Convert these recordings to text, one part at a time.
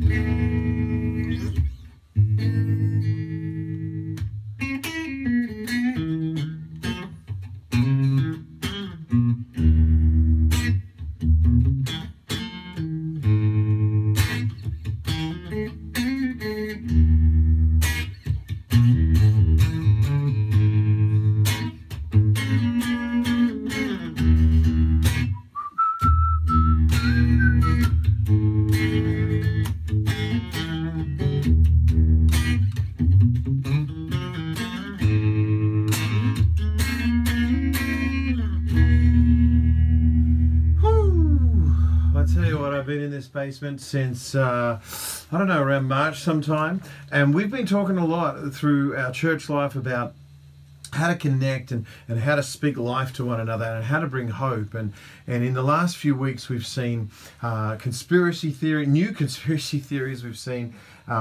Basement since I don't know, around March sometime, and we've been talking a lot through our church life about how to connect and how to speak life to one another and how to bring hope. And in the last few weeks we've seen new conspiracy theories. We've seen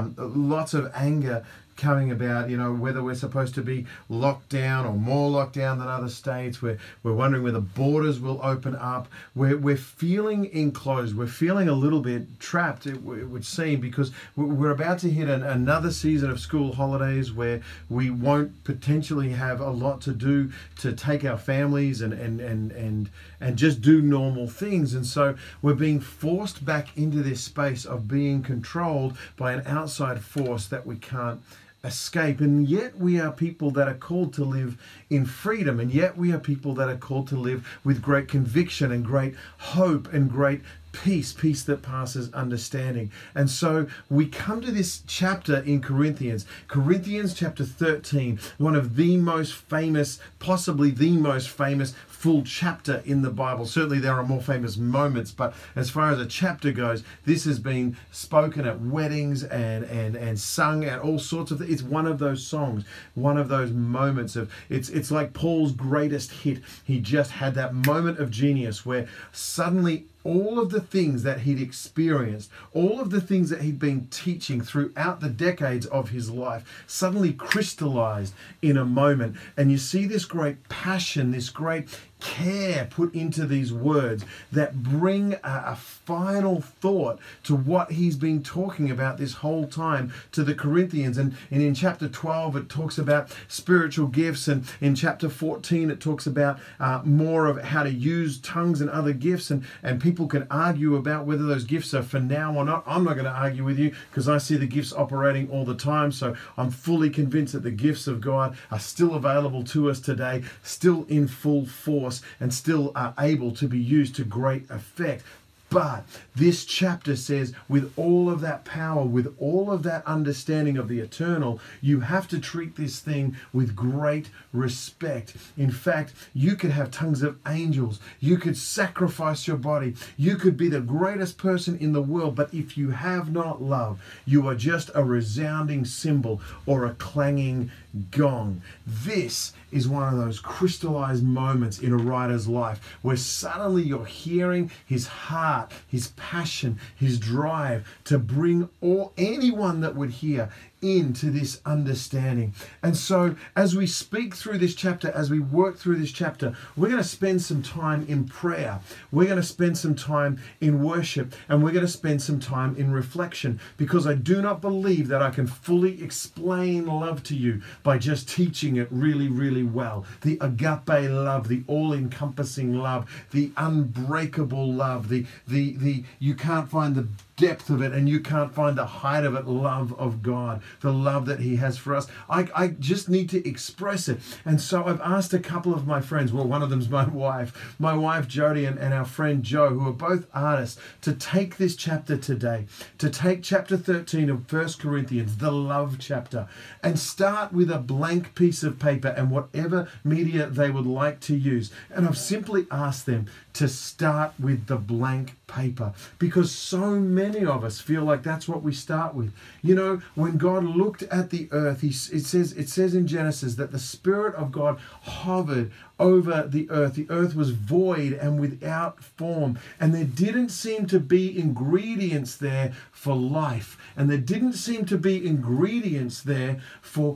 lots of anger coming about, whether we're supposed to be locked down or more locked down than other states. We're wondering whether borders will open up. We're feeling enclosed. We're feeling a little bit trapped, it would seem, because we're about to hit another season of school holidays where we won't potentially have a lot to do to take our families and just do normal things. And so we're being forced back into this space of being controlled by an outside force that we can't escape. And yet we are people that are called to live in freedom, and yet we are people that are called to live with great conviction and great hope and great peace that passes understanding. And so we come to this chapter in Corinthians chapter 13, one of the most famous, possibly the most famous full chapter in the Bible. Certainly there are more famous moments, but as far as a chapter goes, this has been spoken at weddings and sung at all sorts of things. It's one of those songs, one of those moments of, it's like Paul's greatest hit. He just had that moment of genius where suddenly all of the things that he'd experienced, all of the things that he'd been teaching throughout the decades of his life suddenly crystallized in a moment. And you see this great passion, this great care put into these words that bring a final thought to what he's been talking about this whole time to the Corinthians. And in chapter 12 it talks about spiritual gifts, and in chapter 14 it talks about more of how to use tongues and other gifts, and people can argue about whether those gifts are for now or not. I'm not going to argue with you because I see the gifts operating all the time, so I'm fully convinced that the gifts of God are still available to us today, still in full force, and still are able to be used to great effect. But this chapter says, with all of that power, with all of that understanding of the eternal, you have to treat this thing with great respect. In fact, you could have tongues of angels. You could sacrifice your body. You could be the greatest person in the world. But if you have not love, you are just a resounding cymbal or a clanging gong. This is one of those crystallized moments in a writer's life where suddenly you're hearing his heart, his passion, his drive to bring anyone that would hear into this understanding. And so as we speak through this chapter, as we work through this chapter, we're going to spend some time in prayer. We're going to spend some time in worship, and we're going to spend some time in reflection, because I do not believe that I can fully explain love to you by just teaching it really, really well. The agape love, the all-encompassing love, the unbreakable love, the you can't find the depth of it and you can't find the height of it, love of God, the love that he has for us. I just need to express it. And so I've asked a couple of my friends, well, one of them's my wife Jody, and our friend Joe, who are both artists, to take this chapter today, to take chapter 13 of 1 Corinthians, the love chapter, and start with a blank piece of paper and whatever media they would like to use. And I've simply asked them to start with the blank paper, because so many of us feel like that's what we start with. You know, when God looked at the earth, it says in Genesis that the Spirit of God hovered over the earth. The earth was void and without form, and there didn't seem to be ingredients there for life, and there didn't seem to be ingredients there for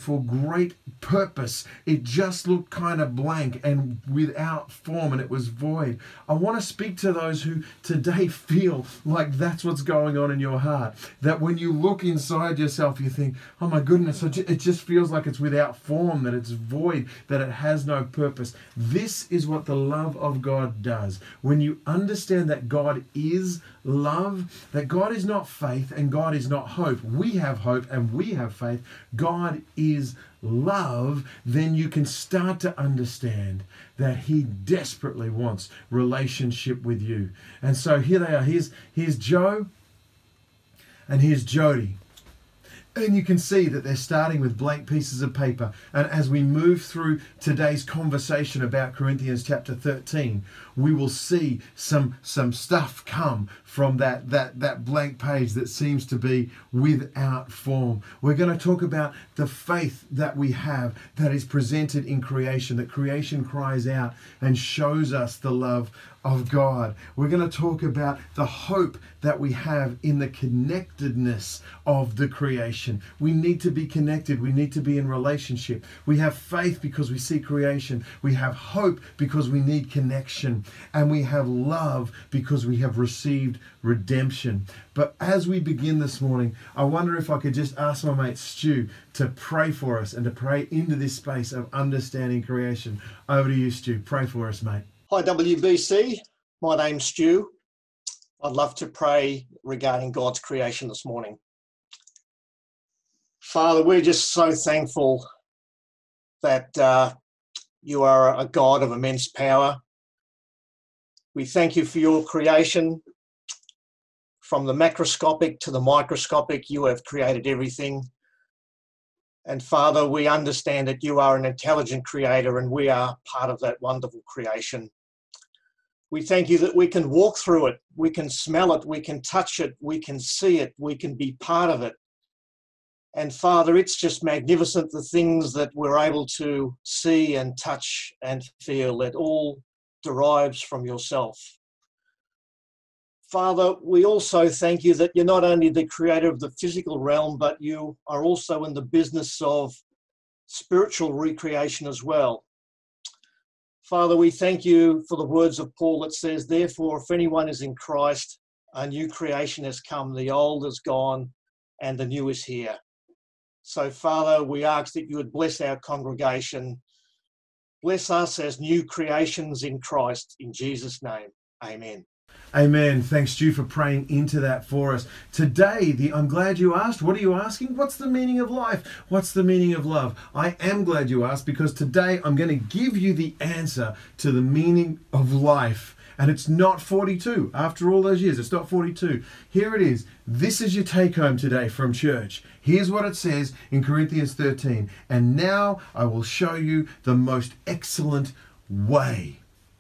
great purpose. It just looked kind of blank and without form, and it was void. void. I want to speak to those who today feel like that's what's going on in your heart. That when you look inside yourself, you think, oh my goodness, it just feels like it's without form, that it's void, that it has no purpose. This is what the love of God does. When you understand that God is love, that God is not faith and God is not hope. We have hope and we have faith. God is love. Then you can start to understand that he desperately wants relationship with you. And so here they are. Here's Joe and here's Jody. And you can see that they're starting with blank pieces of paper. And as we move through today's conversation about Corinthians chapter 13, we will see some stuff come from that blank page that seems to be without form. We're going to talk about the faith that we have that is presented in creation, that creation cries out and shows us the love of God. We're going to talk about the hope that we have in the connectedness of the creation. We need to be connected. We need to be in relationship. We have faith because we see creation. We have hope because we need connection. And we have love because we have received redemption. But as we begin this morning, I wonder if I could just ask my mate Stu to pray for us and to pray into this space of understanding creation. Over to you, Stu. Pray for us, mate. Hi, WBC. My name's Stu. I'd love to pray regarding God's creation this morning. Father, we're just so thankful that you are a God of immense power. We thank you for your creation. From the macroscopic to the microscopic, you have created everything. And Father, we understand that you are an intelligent creator and we are part of that wonderful creation. We thank you that we can walk through it, we can smell it, we can touch it, we can see it, we can be part of it. And Father, it's just magnificent, the things that we're able to see and touch and feel. It all derives from yourself. Father, we also thank you that you're not only the creator of the physical realm, but you are also in the business of spiritual recreation as well. Father, we thank you for the words of Paul that says, therefore, if anyone is in Christ, a new creation has come, the old is gone, and the new is here. So, Father, we ask that you would bless our congregation, bless us as new creations in Christ, in Jesus' name. Amen. Amen. Thanks, Stu, for praying into that for us. Today, I'm glad you asked. What are you asking? What's the meaning of life? What's the meaning of love? I am glad you asked because today I'm going to give you the answer to the meaning of life. And it's not 42. After all those years, it's not 42. Here it is. This is your take home today from church. Here's what it says in Corinthians 13. And now I will show you the most excellent way.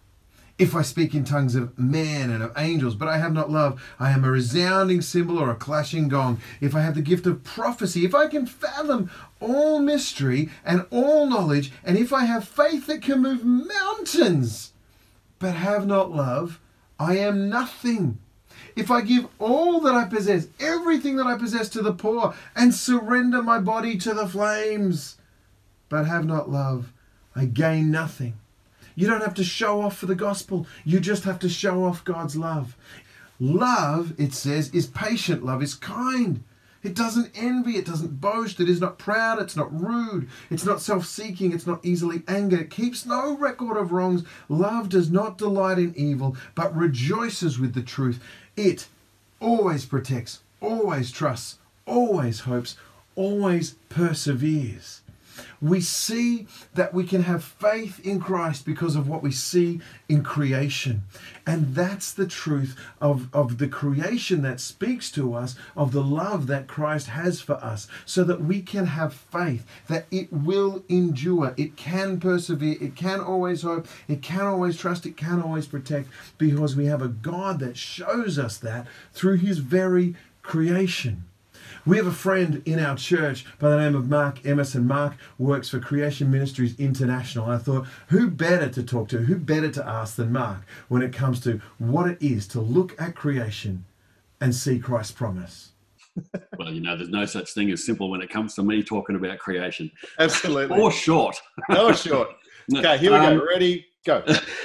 If I speak in tongues of man and of angels, but I have not love, I am a resounding cymbal or a clashing gong. If I have the gift of prophecy, if I can fathom all mystery and all knowledge, and if I have faith that can move mountains, but have not love, I am nothing. If I give all that I possess, everything that I possess to the poor, and surrender my body to the flames, but have not love, I gain nothing. You don't have to show off for the gospel. You just have to show off God's love. Love, it says, is patient. Love is kind. It doesn't envy. It doesn't boast. It is not proud. It's not rude. It's not self-seeking. It's not easily angered. It keeps no record of wrongs. Love does not delight in evil, but rejoices with the truth. It always protects, always trusts, always hopes, always perseveres. We see that we can have faith in Christ because of what we see in creation. And that's the truth of the creation that speaks to us of the love that Christ has for us, so that we can have faith that it will endure, it can persevere, it can always hope, it can always trust, it can always protect, because we have a God that shows us that through his very creation. We have a friend in our church by the name of Mark Emerson. Mark works for Creation Ministries International. I thought, who better to talk to, who better to ask than Mark when it comes to what it is to look at creation and see Christ's promise. Well, there's no such thing as simple when it comes to me talking about creation. Absolutely. Or short. Or short. Okay, here we go. Ready? Go.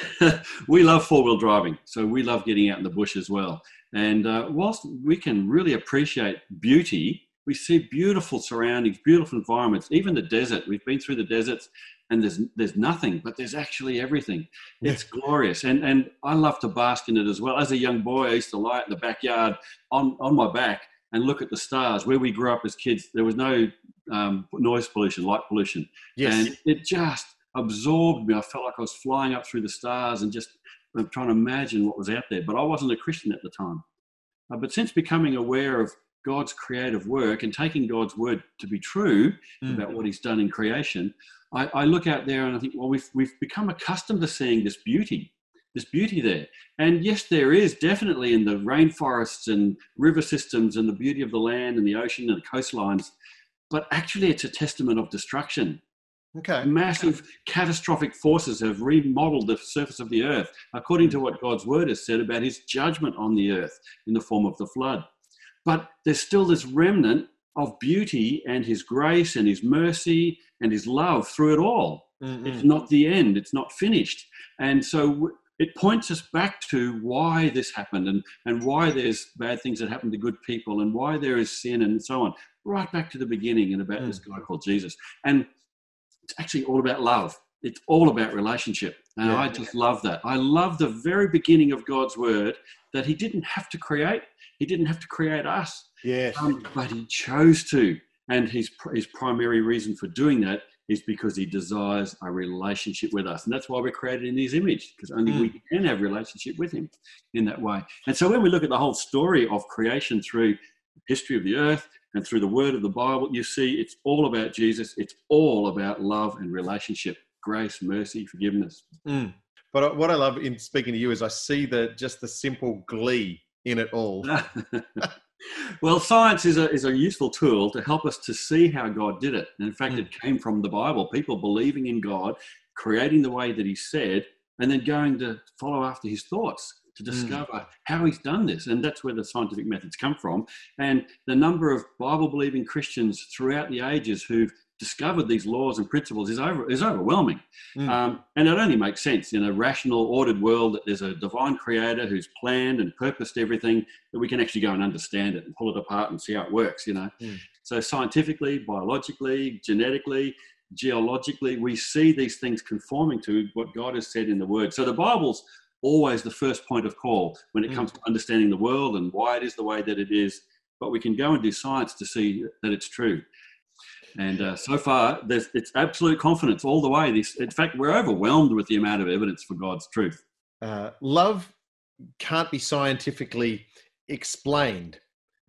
We love four-wheel driving, so we love getting out in the bush as well. And whilst we can really appreciate beauty, we see beautiful surroundings, beautiful environments, even the desert. We've been through the deserts and there's nothing, but there's actually everything. Yeah. It's glorious. And I love to bask in it as well. As a young boy, I used to lie out in the backyard on my back and look at the stars. Where we grew up as kids, there was no noise pollution, light pollution. Yes. And it just absorbed me. I felt like I was flying up through the stars and just trying to imagine what was out there. But I wasn't a Christian at the time. But since becoming aware of God's creative work and taking God's word to be true about what he's done in creation, I look out there and I think, well, we've become accustomed to seeing this beauty there. And yes, there is definitely in the rainforests and river systems and the beauty of the land and the ocean and the coastlines, but actually it's a testament of destruction. Okay. Massive catastrophic forces have remodeled the surface of the earth according to what God's word has said about his judgment on the earth in the form of the flood. But there's still this remnant of beauty and his grace and his mercy and his love through it all. Mm-hmm. It's not the end. It's not finished. And so it points us back to why this happened and why there's bad things that happen to good people and why there is sin and so on, right back to the beginning and about this guy called Jesus. And it's actually all about love. It's all about relationship. And I just love that. I love the very beginning of God's word that he didn't have to create. He didn't have to create us. Yes. But he chose to. And his primary reason for doing that is because he desires a relationship with us. And that's why we're created in his image, because only we can have a relationship with him in that way. And so when we look at the whole story of creation through the history of the earth and through the word of the Bible, you see it's all about Jesus. It's all about love and relationship, grace, mercy, forgiveness. But what I love in speaking to you is I see just the simple glee in it all. Well, science is a useful tool to help us to see how God did it. And in fact, it came from the Bible, people believing in God, creating the way that he said, and then going to follow after his thoughts to discover how he's done this. And that's where the scientific methods come from. And the number of Bible-believing Christians throughout the ages who've discovered these laws and principles is overwhelming. And it only makes sense in a rational, ordered world that there's a divine creator who's planned and purposed everything, that we can actually go and understand it and pull it apart and see how it works, So scientifically, biologically, genetically, geologically, we see these things conforming to what God has said in the word. So the Bible's always the first point of call when it comes to understanding the world and why it is the way that it is. But we can go and do science to see that it's true. And so far, it's absolute confidence all the way. In fact, we're overwhelmed with the amount of evidence for God's truth. Love can't be scientifically explained,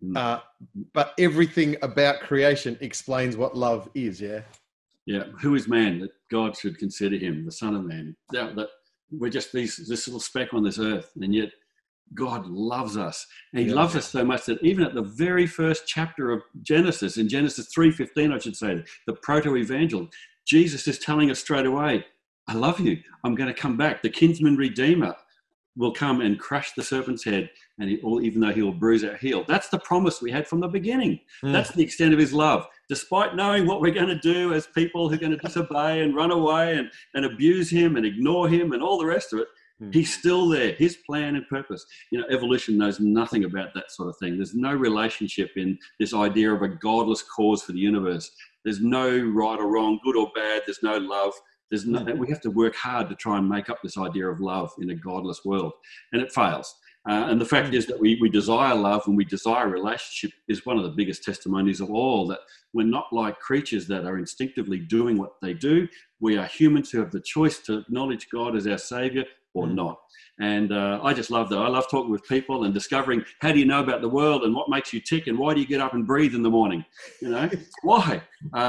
but everything about creation explains what love is, yeah? Yeah. Who is man that God should consider him, the Son of Man? That we're just this little speck on this earth, and yet God loves us. And he loves us so much that even at the very first chapter of Genesis, in Genesis 3:15, I should say, the proto-evangel, Jesus is telling us straight away, I love you. I'm going to come back. The kinsman redeemer will come and crush the serpent's head, and even though he will bruise our heel. That's the promise we had from the beginning. That's the extent of his love. Despite knowing what we're going to do as people who are going to disobey and run away and abuse him and ignore him and all the rest of it, he's still there, his plan and purpose. Evolution knows nothing about that sort of thing. There's no relationship in this idea of a godless cause for the universe. There's no right or wrong, good or bad. There's no love. There's no, we have to work hard to try and make up this idea of love in a godless world. And it fails. And the fact is that we desire love and we desire relationship is one of the biggest testimonies of all, that we're not like creatures that are instinctively doing what they do. We are humans who have the choice to acknowledge God as our Savior or not. And I just love that. I love talking with people and discovering, how do you know about the world and what makes you tick and why do you get up and breathe in the morning? Why?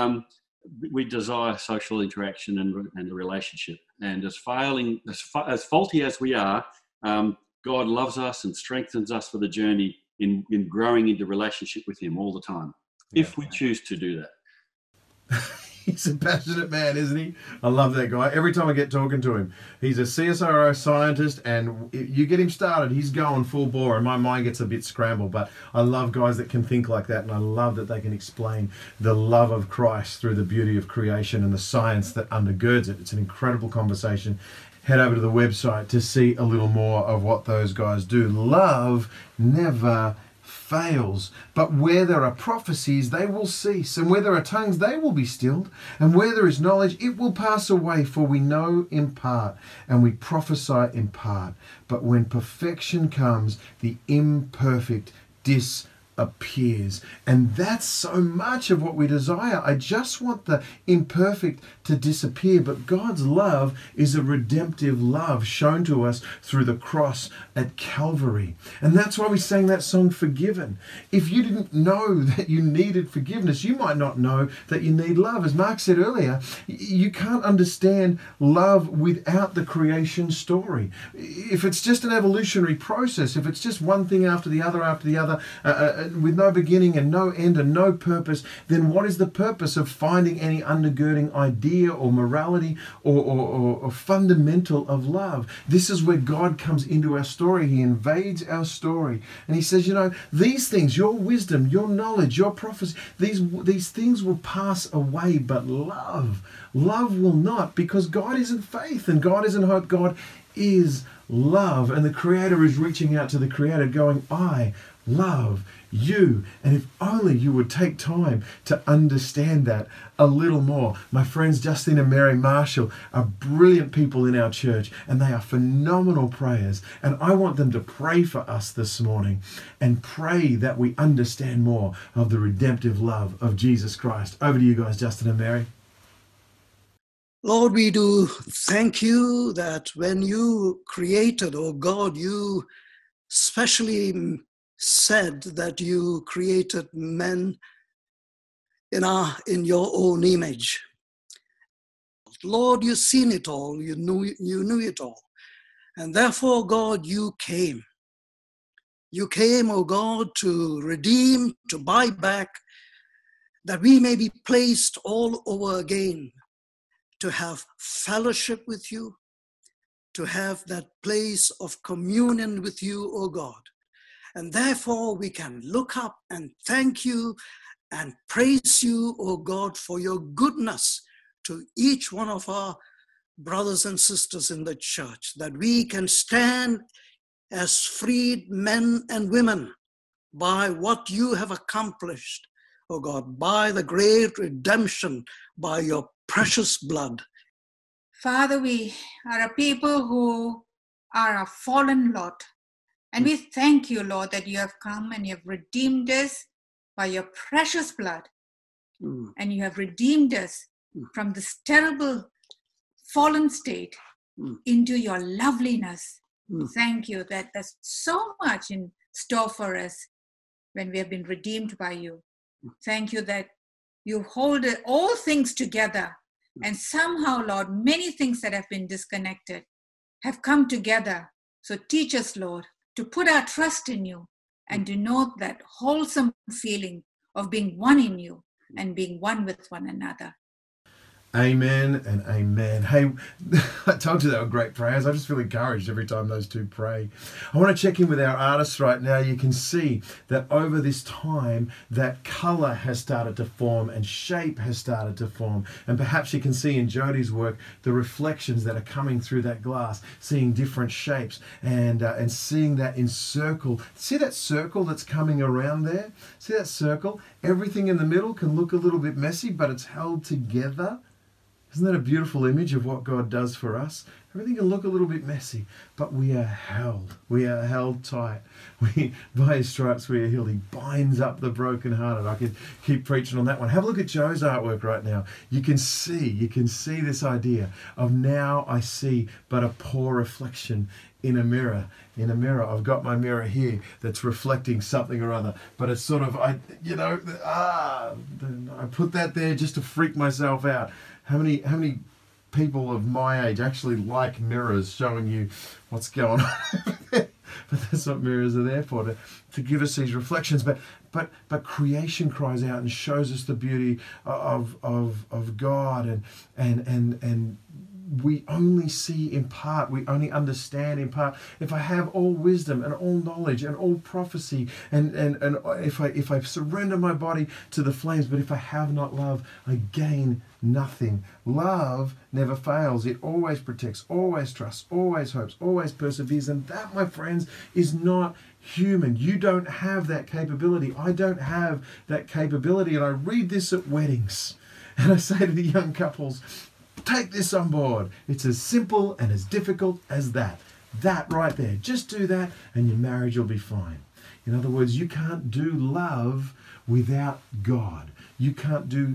We desire social interaction and a relationship. And as faulty as we are, God loves us and strengthens us for the journey in growing into relationship with him all the time, if we choose to do that. He's a passionate man, isn't he? I love that guy. Every time I get talking to him, he's a CSIRO scientist, and you get him started, he's going full bore, and my mind gets a bit scrambled. But I love guys that can think like that, and I love that they can explain the love of Christ through the beauty of creation and the science that undergirds it. It's an incredible conversation. head over to the website to see a little more of what those guys do. Love never fails. But where there are prophecies, they will cease. And where there are tongues, they will be stilled. And where there is knowledge, it will pass away. For we know in part, and we prophesy in part. But when perfection comes, the imperfect disappears. And that's so much of what we desire. I just want the imperfect to disappear. But God's love is a redemptive love shown to us through the cross at Calvary. And that's why we sang that song, Forgiven. If you didn't know that you needed forgiveness, you might not know that you need love. As Mark said earlier, you can't understand love without the creation story. If it's just an evolutionary process, if it's just one thing after the other, with no beginning and no end and no purpose, then what is the purpose of finding any undergirding idea or morality or fundamental of love? This is where God comes into our story. He invades our story and he says, these things, your wisdom, your knowledge, your prophecy, these things will pass away, but love will not, because God isn't faith and God isn't hope. God is love, and the Creator is reaching out to the Creator going, I love you. And if only you would take time to understand that a little more. My friends Justin and Mary Marshall are brilliant people in our church, and they are phenomenal prayers. And I want them to pray for us this morning and pray that we understand more of the redemptive love of Jesus Christ. Over to you guys, Justin and Mary. Lord, we do thank you that when you created, oh God, you specially said that you created men in your own image. Lord, you've seen it all, you knew it all. And therefore, God, you came. You came, oh God, to redeem, to buy back, that we may be placed all over again, to have fellowship with you, to have that place of communion with you, oh God. And therefore we can look up and thank you and praise you, oh God, for your goodness to each one of our brothers and sisters in the church, that we can stand as freed men and women by what you have accomplished, oh God, by the great redemption, by your precious blood. Father, we are a people who are a fallen lot. And we thank you, Lord, that you have come and you have redeemed us by your precious blood. And you have redeemed us from this terrible fallen state into your loveliness. Thank you that there's so much in store for us when we have been redeemed by you. Thank you that you hold all things together. And somehow, Lord, many things that have been disconnected have come together. So teach us, Lord, to put our trust in you and to know that wholesome feeling of being one in you and being one with one another. Amen and amen. Hey, I told you they were great prayers. I just feel encouraged every time those two pray. I want to check in with our artists right now. You can see that over this time, that colour has started to form and shape has started to form. And perhaps you can see in Jody's work the reflections that are coming through that glass, seeing different shapes and seeing that encircled. See that circle that's coming around there? See that circle? Everything in the middle can look a little bit messy, but it's held together. Isn't that a beautiful image of what God does for us? Everything can look a little bit messy, but we are held. We are held tight. By his stripes we are healed. He binds up the brokenhearted. I could keep preaching on that one. Have a look at Joe's artwork right now. You can see this idea of now I see but a poor reflection in a mirror. I've got my mirror here that's reflecting something or other, but it's sort of, I put that there just to freak myself out. How many people of my age actually like mirrors showing you what's going on? But that's what mirrors are there for, to give us these reflections. But creation cries out and shows us the beauty of God and we only see in part, we only understand in part. If I have all wisdom and all knowledge and all prophecy, and if I surrender my body to the flames, but if I have not love, I gain nothing. Love never fails. It always protects, always trusts, always hopes, always perseveres. And that, my friends, is not human. You don't have that capability. I don't have that capability. And I read this at weddings, and I say to the young couples, take this on board. It's as simple and as difficult as that. That right there. Just do that and your marriage will be fine. In other words, you can't do love without God. You can't do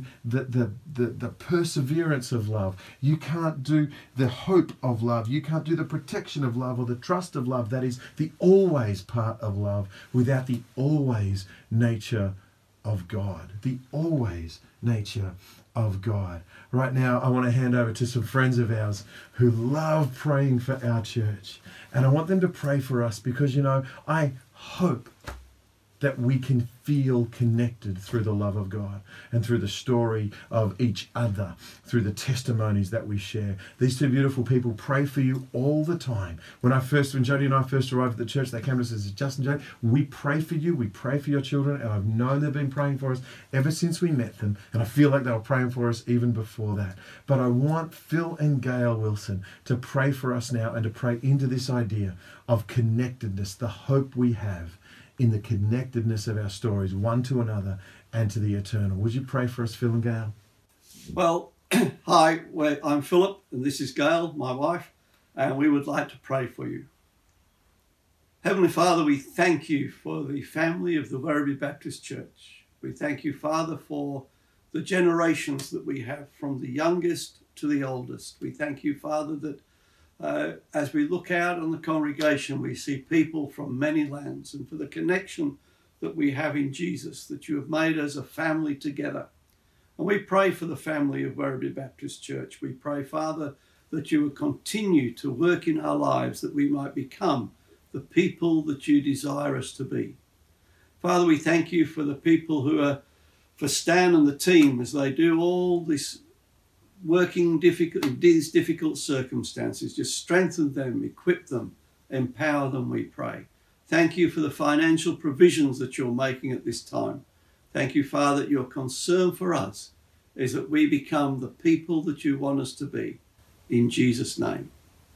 the perseverance of love. You can't do the hope of love. You can't do the protection of love or the trust of love. That is the always part of love without the always nature of God. The always nature of God. Right now, I want to hand over to some friends of ours who love praying for our church. And I want them to pray for us because, I hope that we can feel connected through the love of God and through the story of each other, through the testimonies that we share. These two beautiful people pray for you all the time. When Jody and I first arrived at the church, they came to us and said, Justin, Jody, we pray for you, we pray for your children, and I've known they've been praying for us ever since we met them, and I feel like they were praying for us even before that. But I want Phil and Gail Wilson to pray for us now and to pray into this idea of connectedness, the hope we have in the connectedness of our stories, one to another and to the eternal. Would you pray for us, Phil and Gail? Well, hi, I'm Philip, and this is Gail, my wife, and we would like to pray for you. Heavenly Father, we thank you for the family of the Werribee Baptist Church. We thank you, Father, for the generations that we have, from the youngest to the oldest. We thank you, Father, that as we look out on the congregation, we see people from many lands, and for the connection that we have in Jesus, that you have made us a family together. And we pray for the family of Werribee Baptist Church. We pray, Father, that you would continue to work in our lives, that we might become the people that you desire us to be. Father, we thank you for the people who are, for Stan and the team, as they do all this working in these difficult circumstances. Just strengthen them, equip them, empower them, we pray. Thank you for the financial provisions that you're making at this time. Thank you, Father, that your concern for us is that we become the people that you want us to be. In Jesus' name.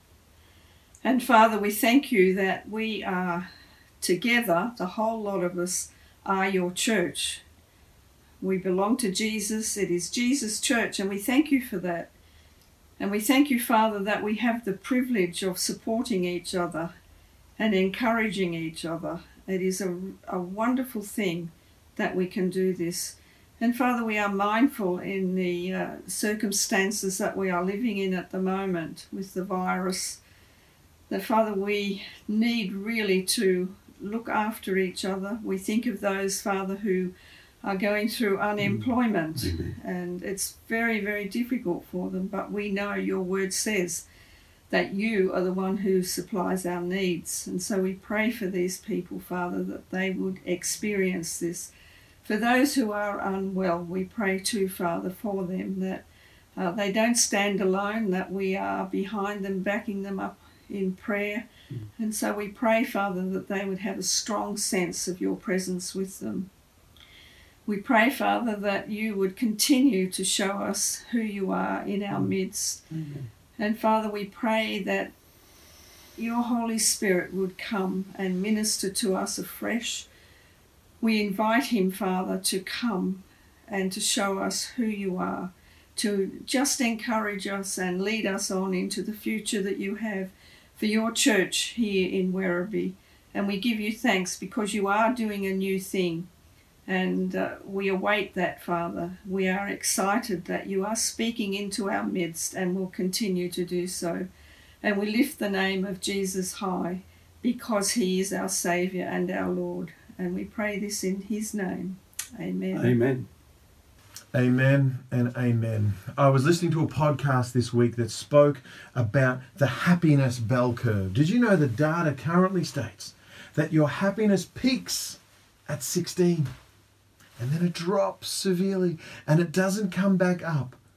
And Father, we thank you that we are together, the whole lot of us are your church. We belong to Jesus. It is Jesus' church, and we thank you for that. And we thank you, Father, that we have the privilege of supporting each other and encouraging each other. It is a wonderful thing that we can do this. And Father, we are mindful in the circumstances that we are living in at the moment with the virus, that, Father, we need really to look after each other. We think of those, Father, who are going through unemployment, and it's very, very difficult for them. But we know your word says that you are the one who supplies our needs. And so we pray for these people, Father, that they would experience this. For those who are unwell, we pray too, Father, for them, that they don't stand alone, that we are behind them, backing them up in prayer. And so we pray, Father, that they would have a strong sense of your presence with them. We pray, Father, that you would continue to show us who you are in our midst. And Father, we pray that your Holy Spirit would come and minister to us afresh. We invite him, Father, to come and to show us who you are, to just encourage us and lead us on into the future that you have for your church here in Werribee. And we give you thanks because you are doing a new thing. And we await that, Father. We are excited that you are speaking into our midst and will continue to do so. And we lift the name of Jesus high because he is our Saviour and our Lord. And we pray this in his name. Amen. Amen. Amen and amen. I was listening to a podcast this week that spoke about the happiness bell curve. Did you know the data currently states that your happiness peaks at 16 and then it drops severely and it doesn't come back up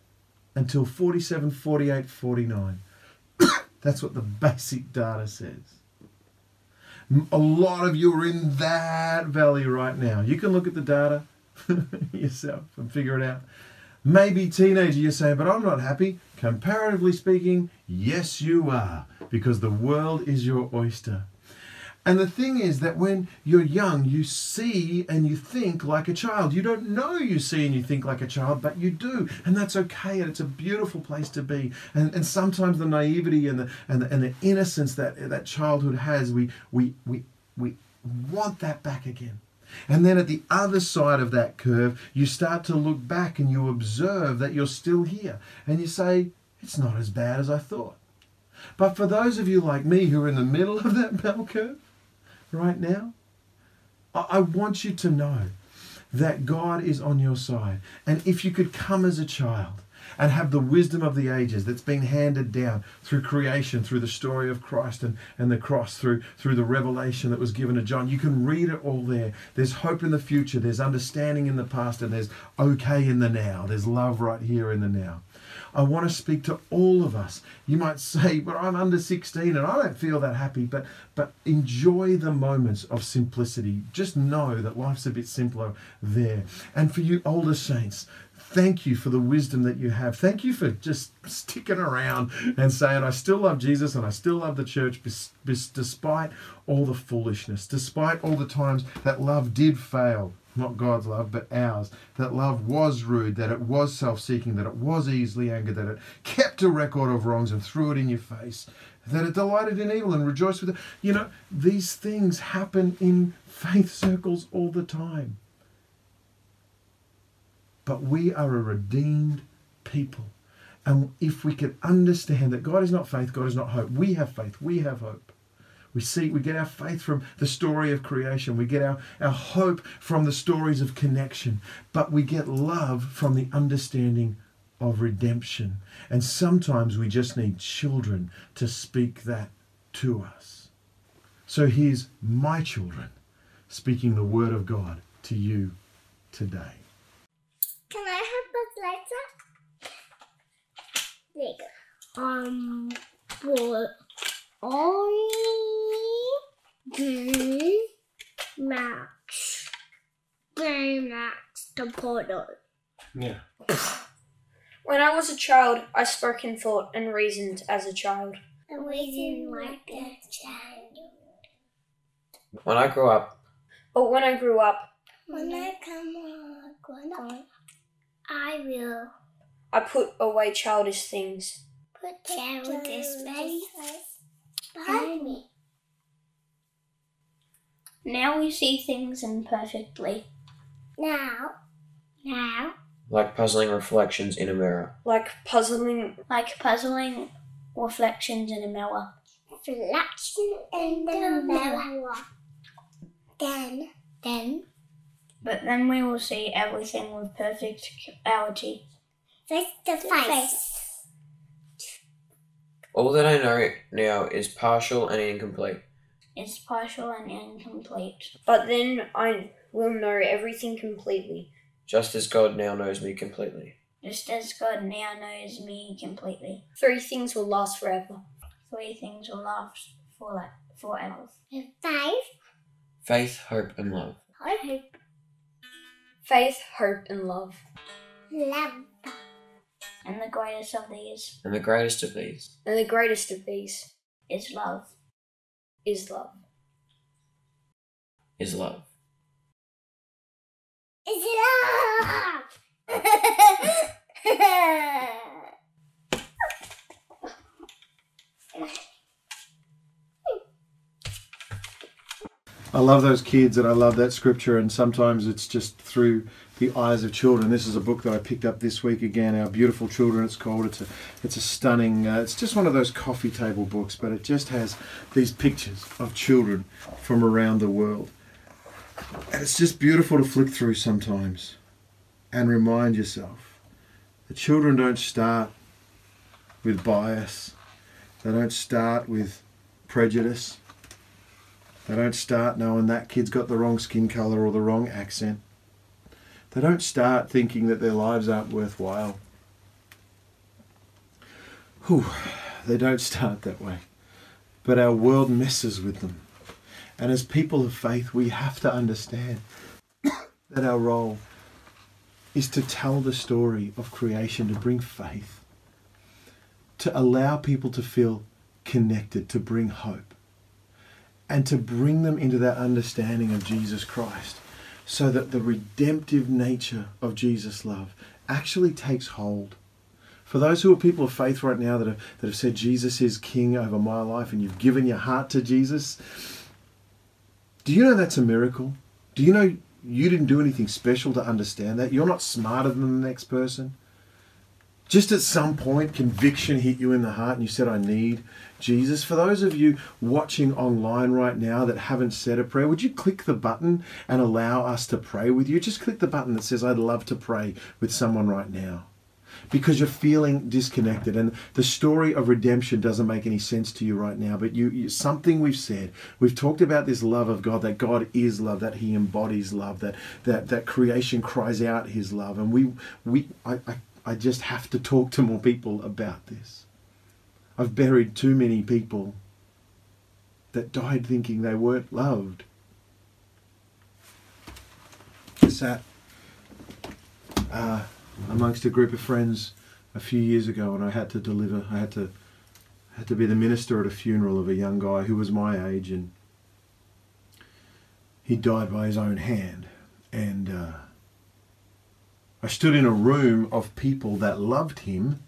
until 47, 48, 49. That's what the basic data says. A lot of you are in that valley right now. You can look at the data yourself and figure it out. Maybe teenager, you're saying, but I'm not happy. Comparatively speaking, yes you are, because the world is your oyster. And the thing is that when you're young, you see and you think like a child. You don't know you see and you think like a child, but you do. And that's okay, and it's a beautiful place to be. And sometimes the naivety and the innocence that childhood has, we want that back again. And then at the other side of that curve, you start to look back and you observe that you're still here. And you say, it's not as bad as I thought. But for those of you like me who are in the middle of that bell curve right now, I want you to know that God is on your side. And if you could come as a child and have the wisdom of the ages that's been handed down through creation, through the story of Christ and the cross, through the revelation that was given to John. You can read it all there. There's hope in the future. There's understanding in the past, and there's okay in the now. There's love right here in the now. I want to speak to all of us. You might say, but I'm under 16 and I don't feel that happy, but enjoy the moments of simplicity. Just know that life's a bit simpler there. And for you older saints, thank you for the wisdom that you have. Thank you for just sticking around and saying, I still love Jesus and I still love the church despite all the foolishness, despite all the times that love did fail. Not God's love, but ours. That love was rude, that it was self-seeking, that it was easily angered, that it kept a record of wrongs and threw it in your face, that it delighted in evil and rejoiced with it. You know, these things happen in faith circles all the time. But we are a redeemed people. And if we can understand that God is not faith, God is not hope. We have faith, we have hope. We get our faith from the story of creation. We get our hope from the stories of connection. But we get love from the understanding of redemption. And sometimes we just need children to speak that to us. So here's my children speaking the word of God to you today. Can I have a letter? For Max the portal. Yeah. When I was a child, I spoke and thought and reasoned as a child. And reasoned like a child. When I grew up. But when I grew up. When I come grown up, I will. I put away childish things. Put childish things behind me. Now we see things imperfectly. Now. Like puzzling reflections in a mirror. Like puzzling reflections in a mirror. Reflection in the mirror. Then. But then we will see everything with perfect clarity. Face to face. All that I know now is partial and incomplete. It's partial and incomplete. But then I will know everything completely. Just as God now knows me completely. Just as God now knows me completely. 3 things will last forever. 3 things will last forever. Faith, hope, and love. Hope. Faith, hope, and love. Love. And the greatest of these. And the greatest of these. And the greatest of these. Is love. Is love. Is love. Is love. I love those kids and I love that scripture, and sometimes it's just through the eyes of children. This is a book that I picked up this week again, Our Beautiful Children it's called. It's a stunning, it's just one of those coffee table books, but it just has these pictures of children from around the world. And it's just beautiful to flick through sometimes and remind yourself that children don't start with bias. They don't start with prejudice. They don't start knowing that kid's got the wrong skin colour or the wrong accent. They don't start thinking that their lives aren't worthwhile. they don't start that way. But our world messes with them. And as people of faith, we have to understand that our role is to tell the story of creation, to bring faith, to allow people to feel connected, to bring hope, and to bring them into that understanding of Jesus Christ, so that the redemptive nature of Jesus' love actually takes hold. For those who are people of faith right now that have said Jesus is King over my life, and you've given your heart to Jesus, do you know that's a miracle? Do you know you didn't do anything special to understand that? You're not smarter than the next person. Just at some point, conviction hit you in the heart and you said, I need Jesus. For those of you watching online right now that haven't said a prayer, would you click the button and allow us to pray with you? Just click the button that says, I'd love to pray with someone right now. Because you're feeling disconnected and the story of redemption doesn't make any sense to you right now. But you something we've said, we've talked about this love of God, that God is love, that he embodies love, that creation cries out his love. And I just have to talk to more people about this. I've buried too many people that died thinking they weren't loved. I sat amongst a group of friends a few years ago, and I had to be the minister at a funeral of a young guy who was my age, and he died by his own hand. And I stood in a room of people that loved him,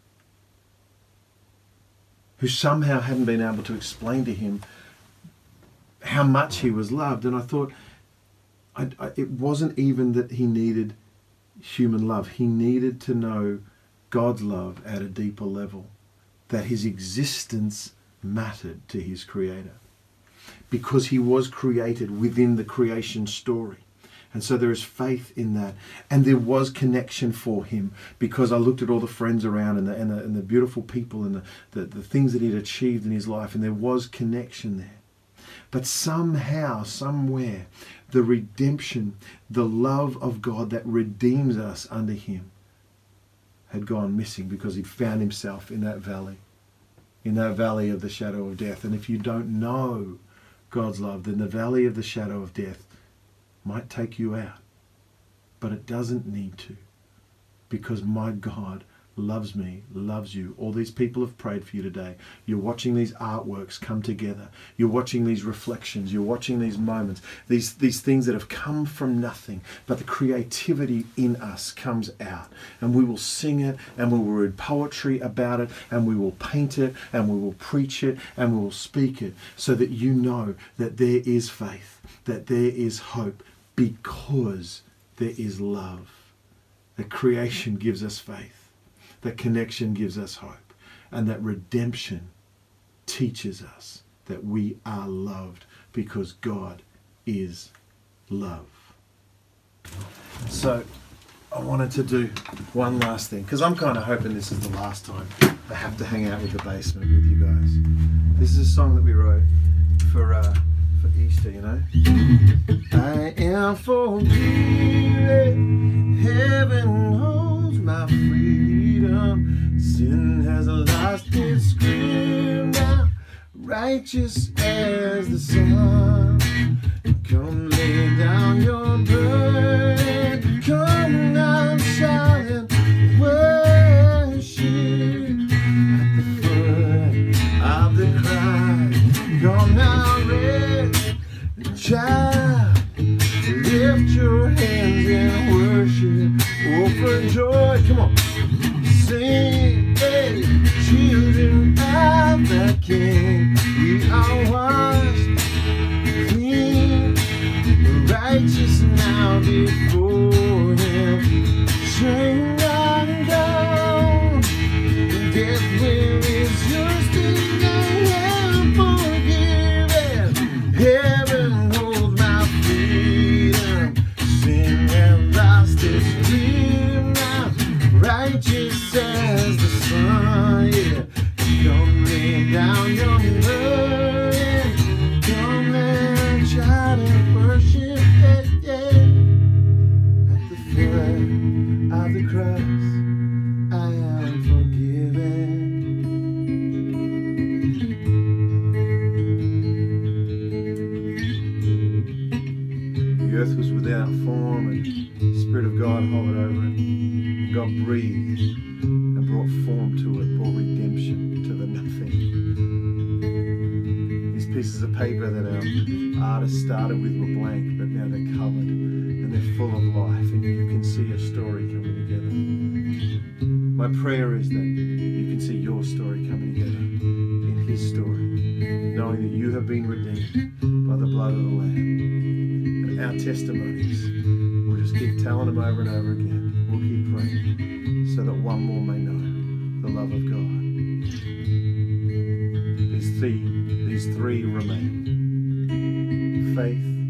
who somehow hadn't been able to explain to him how much he was loved. And I thought, it wasn't even that he needed human love. He needed to know God's love at a deeper level, that his existence mattered to his Creator, because he was created within the creation story. And so there is faith in that. And there was connection for him, because I looked at all the friends around and the beautiful people and the things that he'd achieved in his life, and there was connection there. But somehow, somewhere, the redemption, the love of God that redeems us under him, had gone missing, because he'd found himself in that valley of the shadow of death. And if you don't know God's love, then the valley of the shadow of death might take you out. But it doesn't need to, because my God loves me, loves you. All these people have prayed for you today. You're watching these artworks come together. You're watching these reflections. You're watching these moments, these things that have come from nothing, but the creativity in us comes out. And we will sing it, and we will read poetry about it, and we will paint it, and we will preach it, and we will speak it, so that you know that there is faith, that there is hope, because there is love. That creation gives us faith. That connection gives us hope, and that redemption teaches us that we are loved, because God is love. So I wanted to do one last thing, because I'm kind of hoping this is the last time I have to hang out with the basement with you guys. This is a song that we wrote for Easter, you know. I am forgiven, heaven holds my freedom, sin has lost its grip now, righteous as the sun. Come lay down your burden, come now silent worship at the foot of the cross. Come now rest, child, lift your hands and worship. Oh, for joy, come on, sing, hey, children of the King. We are washed clean, righteous now before him. Shame not gone, death will is your sting. I am forgiven, heaven holds my freedom, sin and lost its dream now, The earth was without form, and the Spirit of God hovered over it. And God breathed and brought form to it, brought redemption to the nothing. These pieces of paper that our artists started with were blank, but now they're coloured and they're full of life, and you can see a story coming together. My prayer is that you can see your story coming together in His story, knowing that you have been redeemed by the blood of the Lamb. And our testimonies, we'll just keep telling them over and over again. We'll keep praying so that one more may know the love of God. These three remain: faith,